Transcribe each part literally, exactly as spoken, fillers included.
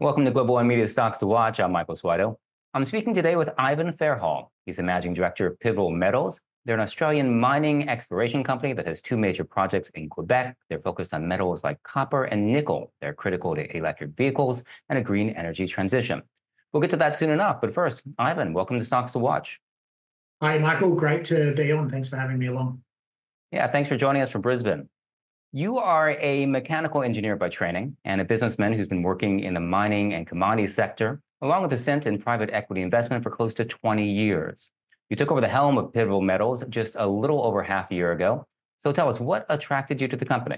Welcome to Global One Media Stocks to Watch. I'm Michael Swido. I'm speaking today with Ivan Fairhall. He's the managing director of Pivotal Metals. They're an Australian mining exploration company that has two major projects in Quebec. They're focused on metals like copper and nickel. They're critical to electric vehicles and a green energy transition. We'll get to that soon enough. But first, Ivan, welcome to Stocks to Watch. Hi, Michael. Great to be on. Thanks for having me along. Yeah, thanks for joining us from Brisbane. You are a mechanical engineer by training and a businessman who's been working in the mining and commodities sector, along with a stint in private equity investment for close to twenty years. You took over the helm of Pivotal Metals just a little over half a year ago. So tell us, what attracted you to the company?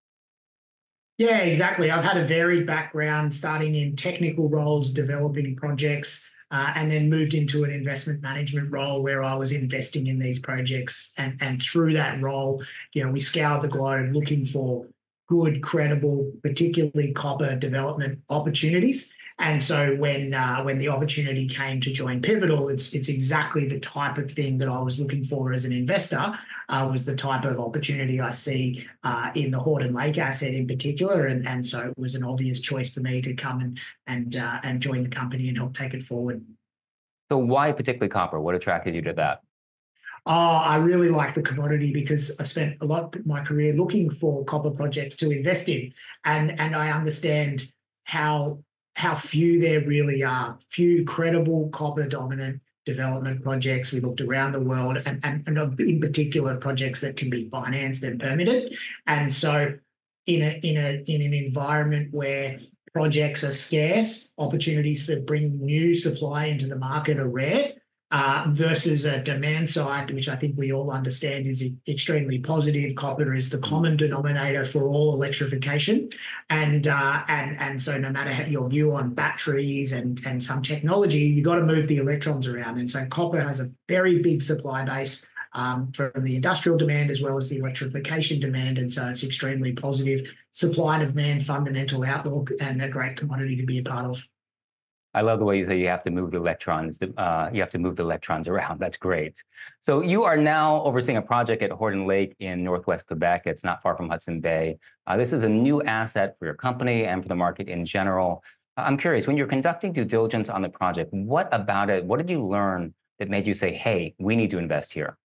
Yeah, exactly. I've had a varied background, starting in technical roles, developing projects, uh, and then moved into an investment management role where I was investing in these projects. And, and through that role, you know, we scoured the globe looking for good, credible, particularly copper development opportunities. And so when uh, when the opportunity came to join Pivotal, it's it's exactly the type of thing that I was looking for as an investor. Uh, was the type of opportunity I see uh, in the Hordern Lake asset in particular, and and so it was an obvious choice for me to come and and uh, and join the company and help take it forward. So why particularly copper? What attracted you to that? Oh, I really like the commodity because I spent a lot of my career looking for copper projects to invest in, and and I understand how how few there really are, few credible copper dominant development projects. We looked around the world, and, and, and in particular projects that can be financed and permitted. And so in a in a in an environment where projects are scarce, opportunities for bringing new supply into the market are rare. Uh, versus a demand side, which I think we all understand is extremely positive. Copper is the common denominator for all electrification, and uh, and and so no matter how your view on batteries and and some technology, you got to move the electrons around. And so copper has a very big supply base um, from the industrial demand as well as the electrification demand, and so it's extremely positive supply and demand fundamental outlook and a great commodity to be a part of. I love the way you say you have to move the electrons. Uh, you have to move the electrons around. That's great. So you are now overseeing a project at Hordern Lake in Northwest Quebec. It's not far from Hudson Bay. Uh, this is a new asset for your company and for the market in general. I'm curious, when you're conducting due diligence on the project, what about it? What did you learn that made you say, "Hey, we need to invest here"?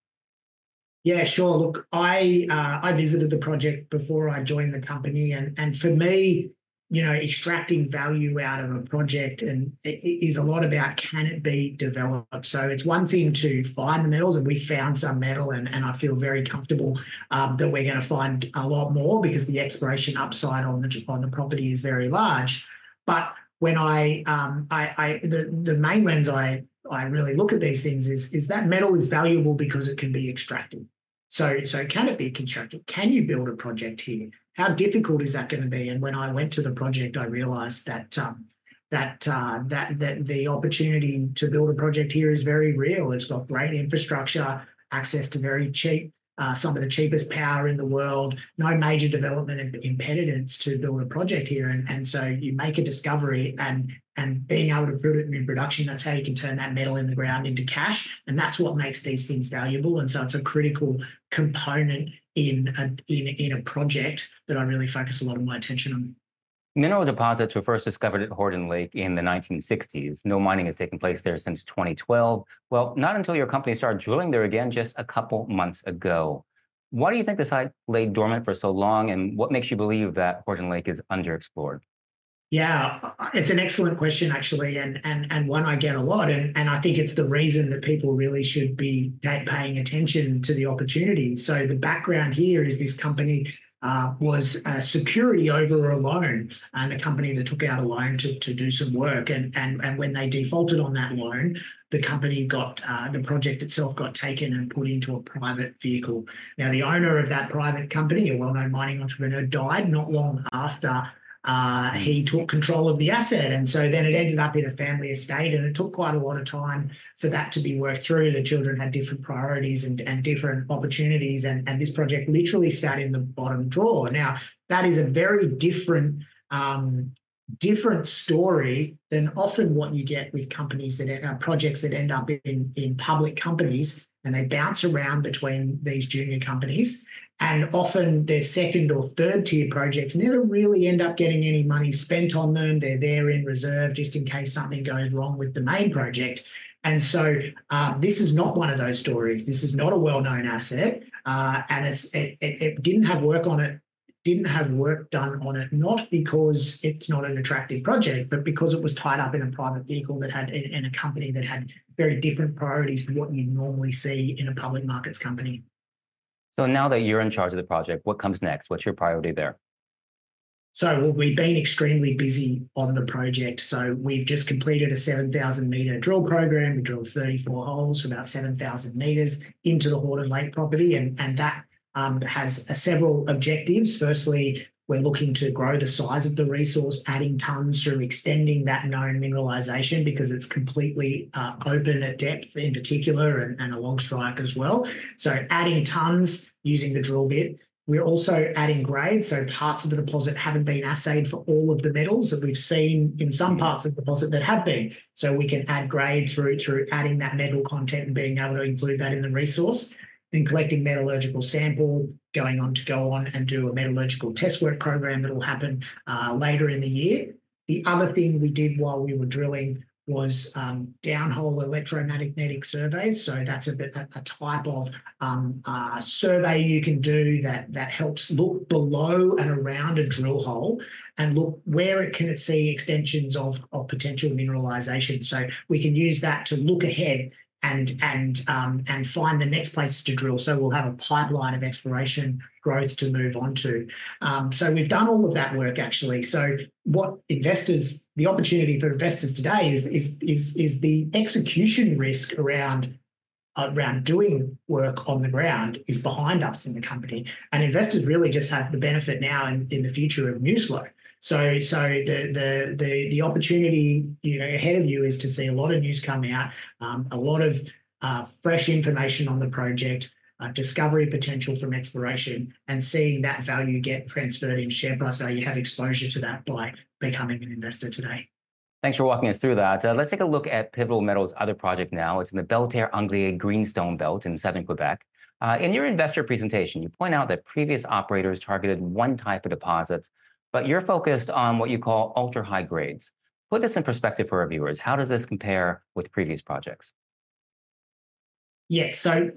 Yeah, sure. Look, I uh, I visited the project before I joined the company, and and for me, you know, extracting value out of a project and it is a lot about, can it be developed? So it's one thing to find the metals, and we found some metal, and, and I feel very comfortable um, that we're going to find a lot more because the exploration upside on the on the property is very large. But when I um, I, I the the main lens I I really look at these things is is that metal is valuable because it can be extracted. So, so can it be constructed? Can you build a project here? How difficult is that going to be? And when I went to the project, I realized that um, that uh, that that the opportunity to build a project here is very real. It's got great infrastructure, access to very cheap, uh, some of the cheapest power in the world, no major development impediments to build a project here. And, and so you make a discovery, and and being able to put it in production, that's how you can turn that metal in the ground into cash. And that's what makes these things valuable. And so it's a critical component in a, in, in a project that I really focus a lot of my attention on. Mineral deposits were first discovered at Hordern Lake in the nineteen sixties. No mining has taken place there since twenty twelve. Well, not until your company started drilling there again just a couple months ago. Why do you think the site lay dormant for so long, and what makes you believe that Hordern Lake is underexplored? Yeah, it's an excellent question, actually, and and and one I get a lot, and and I think it's the reason that people really should be paying attention to the opportunity. So the background here is this company uh, was a security over a loan, and a company that took out a loan to to do some work, and and and when they defaulted on that loan, the company got uh, the project itself got taken and put into a private vehicle. Now, the owner of that private company, a well-known mining entrepreneur, died not long after Uh, he took control of the asset. And so then it ended up in a family estate, and it took quite a lot of time for that to be worked through. The children had different priorities and, and different opportunities, and, and this project literally sat in the bottom drawer. Now, that is a very different um, different story than often what you get with companies that are projects that end up in, in public companies. and they bounce around between these junior companies. And often their second or third tier projects never really end up getting any money spent on them. They're there in reserve just in case something goes wrong with the main project. And so uh, this is not one of those stories. This is not a well-known asset, uh, and it's it, it, it didn't have work on it, didn't have work done on it, not because it's not an attractive project, but because it was tied up in a private vehicle that had in a company that had very different priorities to what you normally see in a public markets company. So now that you're in charge of the project, what comes next? What's your priority there? So well, we've been extremely busy on the project. So we've just completed a seven thousand metre drill program. We drilled thirty-four holes for about seven thousand metres into the Hordern Lake property, and, and that um, has uh, several objectives. Firstly, we're looking to grow the size of the resource, adding tonnes through extending that known mineralisation because it's completely uh, open at depth in particular, and, and along strike as well. So adding tonnes using the drill bit. We're also adding grade, so parts of the deposit haven't been assayed for all of the metals that we've seen in some parts of the deposit that have been. So we can add grade through, through adding that metal content and being able to include that in the resource. Then collecting metallurgical sample, going on to go on and do a metallurgical test work program that will happen uh, later in the year. The other thing we did while we were drilling was um, downhole electromagnetic surveys. So that's a, bit, a, a type of um, uh, survey you can do that, that helps look below and around a drill hole and look where it can see extensions of, of potential mineralisation. So we can use that to look ahead and and um, and find the next place to drill. So we'll have a pipeline of exploration growth to move on to. Um, so we've done all of that work actually. So what investors, the opportunity for investors today is is is, is the execution risk around around doing work on the ground is behind us in the company, and investors really just have the benefit now and in, in the future of news flow. So, so the the the the opportunity, you know, ahead of you is to see a lot of news come out, um, a lot of uh, fresh information on the project, uh, discovery potential from exploration, and seeing that value get transferred in share price value. Have exposure to that by becoming an investor today. Thanks for walking us through that. Uh, let's take a look at Pivotal Metals' other project now. It's in the Belle-Terre-Anglier Greenstone Belt in southern Quebec. Uh, in your investor presentation, you point out that previous operators targeted one type of deposits, but you're focused on what you call ultra-high grades. Put this in perspective for our viewers. How does this compare with previous projects? Yes, so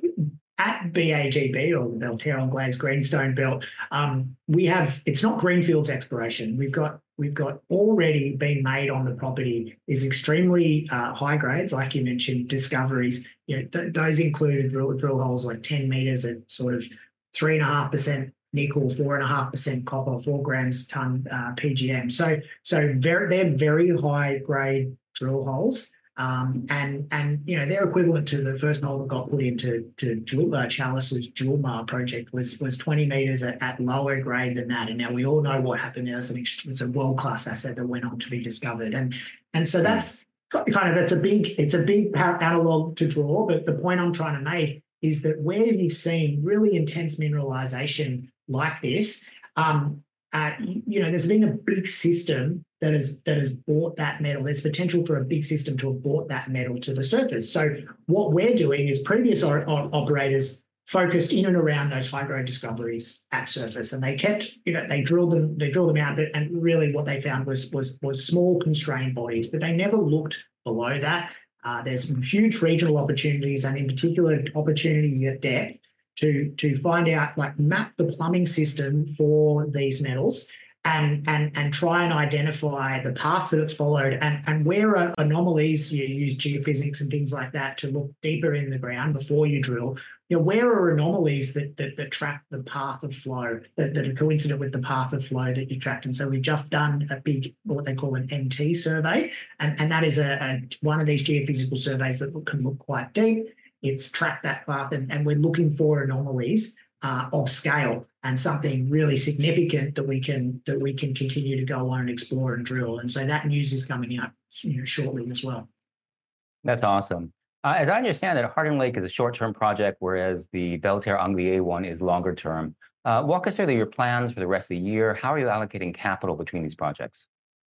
at B A G B, or the Belle-Terre-Anglier Greenstone Belt, um, we have, it's not greenfields exploration. We've got we've got already been made on the property is extremely uh, high grades, like you mentioned, discoveries. You know, th those included drill, drill holes like ten metres at sort of three and a half percent nickel, four and a half percent copper, four grams ton uh, P G M. So, so very, they're very high grade drill holes, um, and and you know they're equivalent to the first hole that got put into to Jewel, uh, Chalice's Julmar project was was twenty meters at, at lower grade than that. And now we all know what happened there. It's an it's a world class asset that went on to be discovered, and and so that's kind of that's a big it's a big analog to draw. But the point I'm trying to make is that where you've seen really intense mineralization like this, um, uh, you know, there's been a big system that has that has brought that metal. There's potential for a big system to have brought that metal to the surface. So what we're doing is previous operators focused in and around those high grade discoveries at surface, and they kept, you know, they drilled them, they drilled them out, but and really what they found was was was small constrained bodies, but they never looked below that. Uh, there's some huge regional opportunities, and in particular opportunities at depth to to find out, like map the plumbing system for these metals and and and try and identify the paths that it's followed, and and where are anomalies. You use geophysics and things like that to look deeper in the ground before you drill. You know, where are anomalies that that, that track the path of flow, that, that are coincident with the path of flow that you tracked. And so we've just done a big, what they call an M T survey, and and that is a, a one of these geophysical surveys that can look quite deep. It's tracked that path, and, and we're looking for anomalies uh, of scale and something really significant that we can that we can continue to go on and explore and drill. And so that news is coming out, you know, shortly as well. That's awesome. Uh, as I understand it, Hordern Lake is a short-term project, whereas the Belle-Terre-Anglier one is longer term. Uh, walk us through your plans for the rest of the year. How are you allocating capital between these projects?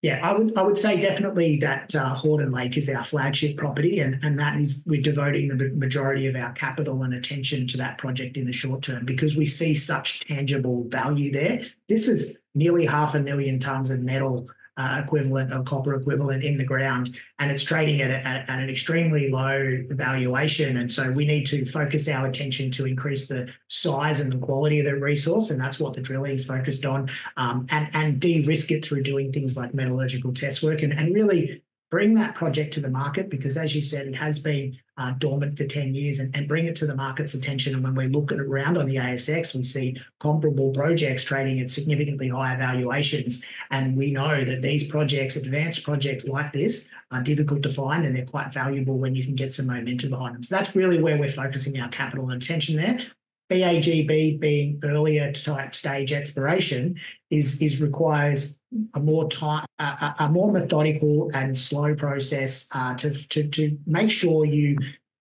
Yeah, I would I would say definitely that uh, Horden Lake is our flagship property, and and that is we're devoting the majority of our capital and attention to that project in the short term because we see such tangible value there. This is nearly half a million tons of metal uh, equivalent or copper equivalent in the ground, and it's trading at, a, at, at an extremely low valuation. And so we need to focus our attention to increase the size and the quality of the resource, and that's what the drilling is focused on, um, and, and de-risk it through doing things like metallurgical test work and, and really bring that project to the market because, as you said, it has been uh, dormant for ten years and, and bring it to the market's attention. And when we look at it around on the A S X, we see comparable projects trading at significantly higher valuations. And we know that these projects, advanced projects like this, are difficult to find and they're quite valuable when you can get some momentum behind them. So that's really where we're focusing our capital and attention there. B A G B being earlier type stage exploration is, is requires a more time, a, a more methodical and slow process uh, to, to, to make sure you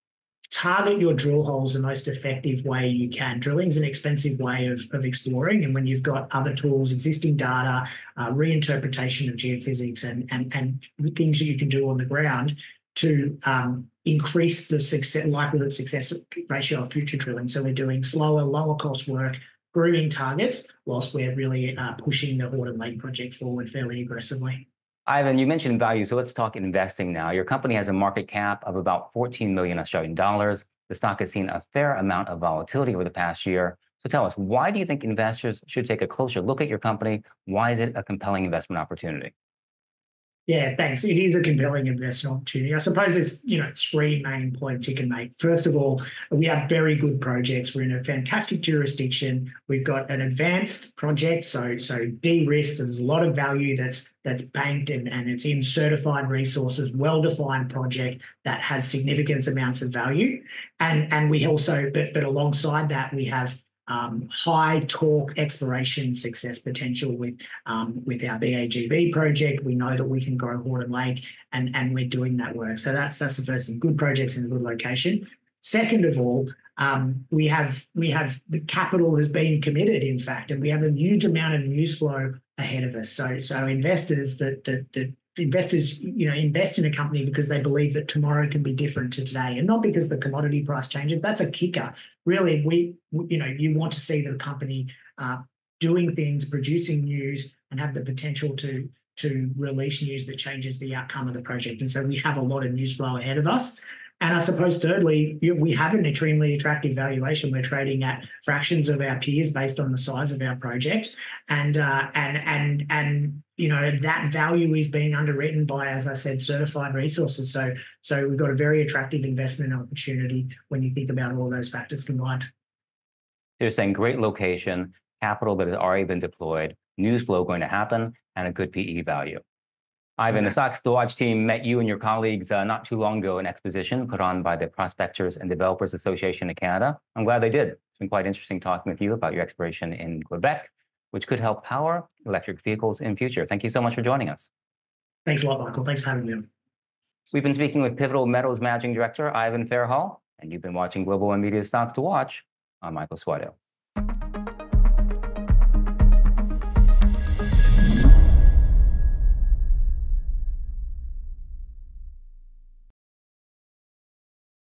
target your drill holes the most effective way you can. Drilling is an expensive way of, of exploring, and when you've got other tools, existing data, uh, reinterpretation of geophysics, and, and, and things that you can do on the ground to um, increase the success, likelihood success ratio of future drilling. So we're doing slower, lower cost work, grooming targets, whilst we're really uh, pushing the Horden Lake project forward fairly aggressively. Ivan, you mentioned value, so let's talk investing now. Your company has a market cap of about fourteen million Australian dollars. The stock has seen a fair amount of volatility over the past year. So tell us, why do you think investors should take a closer look at your company? Why is it a compelling investment opportunity? Yeah, thanks. It is a compelling investment opportunity. I suppose there's, you know, three main points you can make. First of all, we have very good projects. We're in a fantastic jurisdiction. We've got an advanced project, so so de-risked. There's a lot of value that's that's banked and, and it's in certified resources, well-defined project that has significant amounts of value. And and we also, but but alongside that, we have Um, high torque exploration success potential with um, with our B A G B project. We know that we can grow Horden Lake, and and we're doing that work. So that's that's the first thing. Good projects in a good location. Second of all, um, we have we have the capital has been committed, in fact, and we have a huge amount of news flow ahead of us. So so investors that that that investors, you know, invest in a company because they believe that tomorrow can be different to today, and not because the commodity price changes. That's a kicker. Really, we, you know, you want to see the company uh, doing things, producing news, and have the potential to to release news that changes the outcome of the project. And so we have a lot of news flow ahead of us. And I suppose thirdly, we have an extremely attractive valuation. We're trading at fractions of our peers based on the size of our project, and uh, and and and you know that value is being underwritten by, as I said, certified resources. So so we've got a very attractive investment opportunity when you think about all those factors combined. You're saying great location, capital that has already been deployed, news flow going to happen, and a good P E value. Ivan, the Stocks to Watch team met you and your colleagues uh, not too long ago in an exposition put on by the Prospectors and Developers Association of Canada. I'm glad they did. It's been quite interesting talking with you about your exploration in Quebec, which could help power electric vehicles in future. Thank you so much for joining us. Thanks a lot, Michael. Thanks for having me. We've been speaking with Pivotal Metals Managing Director Ivan Fairhall, and you've been watching Global One Media Stocks to Watch. I'm Michael Suarez.